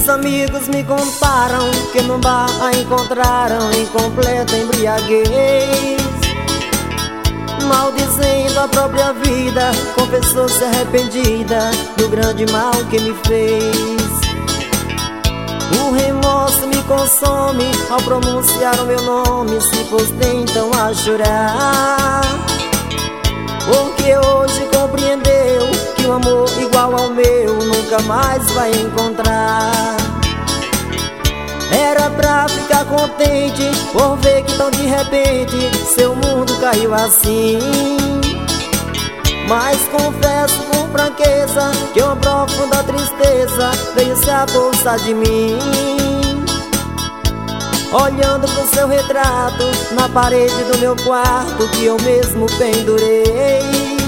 Os amigos me contaram que no bar a encontraram em completa embriaguez. Maldizendo a própria vida, confessou-se arrependida do grande mal que me fez. O remorso me consome ao pronunciar o meu nome, se pôs então a chorar, porque hoje compreendeu que um amor igual ao meu nunca mais vai encontrar. Era pra ficar contente por ver que tão de repente seu mundo caiu assim. Mas confesso com franqueza que uma profunda tristeza veio se apossar de mim. Olhando pro seu retrato na parede do meu quarto que eu mesmo pendurei,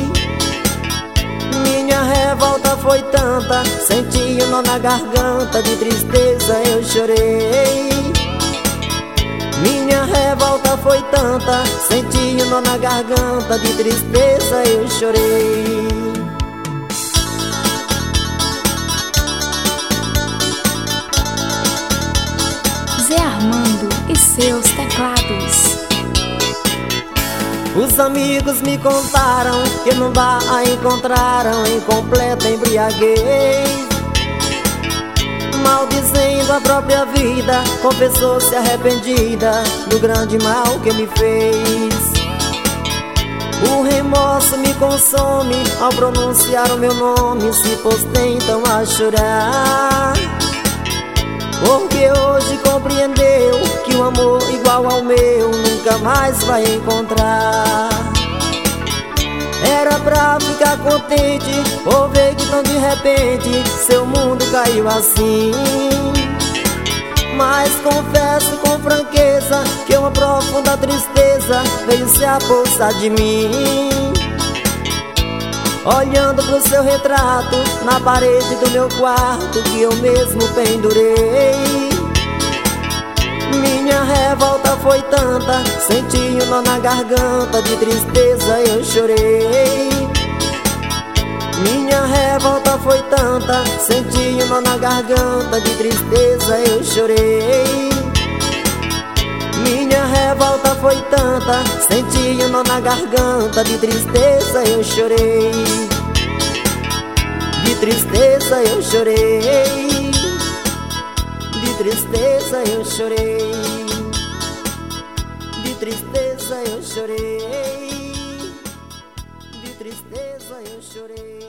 minha revolta foi tanta, senti um nó na garganta, de tristeza eu chorei. Minha revolta foi tanta, senti um nó na garganta, de tristeza eu chorei. Zé Armando e seus teclados. Os amigos me contaram que no bar a encontraram em completa embriaguez. Maldizendo a própria vida, confessou-se arrependida do grande mal que me fez. O remorso me consome ao pronunciar o meu nome, se pôs então a chorar, porque hoje compreendeu que um amor igual ao meu nunca mais vai encontrar. Era pra ficar contente por ver que tão de repente seu mundo caiu assim. Mas confesso com franqueza que uma profunda tristeza veio se apossar de mim. Olhando pro seu retrato na parede do meu quarto que eu mesmo pendurei, minha revolta foi tanta, senti um nó na garganta, de tristeza eu chorei. Minha revolta foi tanta, senti um nó na garganta, de tristeza eu chorei. Minha revolta foi tanta, senti um nó na garganta, de tristeza eu chorei. De tristeza eu chorei. De tristeza eu chorei. De tristeza eu chorei. De tristeza eu chorei.